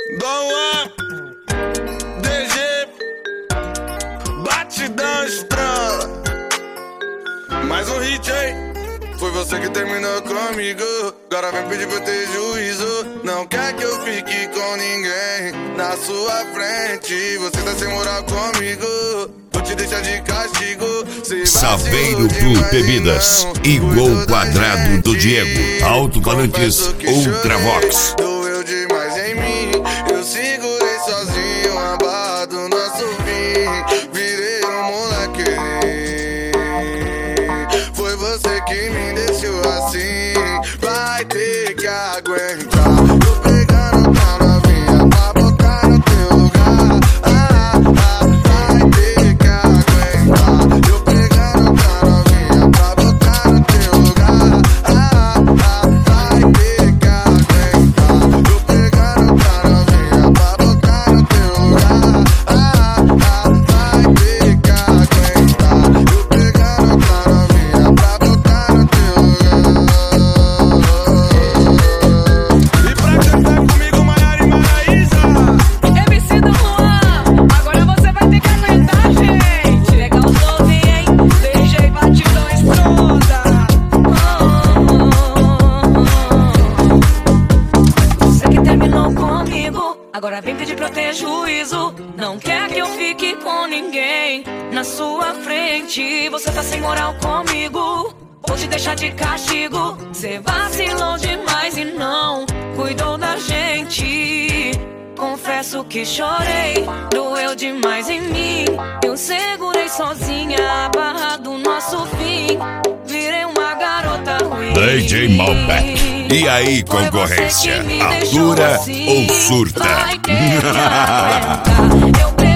Dom Juan, DG, batidão estrela. Mais um hit aí. Foi você que terminou comigo. Agora vem pedir pra eu ter juízo. Não quer que eu fique com ninguém na sua frente. Você tá sem moral comigo. Vou te deixar de castigo. Saveiro Blue Bebidas e Gol Quadrado do Diego. Alto-falantes Ultravox. Doeu demais em mim. Eu segurei sozinho a barra do nosso fim. Virei um moleque. Foi você que me deixou assim. Vai ter que aguentar. Tô pegando tua novinha pra botar no teu lugar. Vai ter que aguentar. Tô pegando tua novinha pra botar no teu lugar. Vai ter que aguentar. Tô pegando tua novinha pra botar no teu lugar. Vai ter que aguentar. Tô pegando tua novinha pra botar no teu lugar. E pra cantar comigo, Maiara e Maraísa. MC Dom Juan, agora você vai ter que aguentar, gente. Legal novinho, hein? DJ batidão estronda. Você que terminou comigo, agora vem pedir pra eu ter juízo. Não quer que eu fique com ninguém na sua frente. Você tá sem moral comigo. Vou te deixar de castigo. Cê vacilou demais e não cuidou da gente. Confesso que chorei, doeu demais em mim. Eu segurei sozinha a barra do nosso fim. Virei uma garota ruim. DJ Malbec. E aí, concorrência? Foi você que me deixou Atura assim. ou surta? Vai ter que aguentar. Eu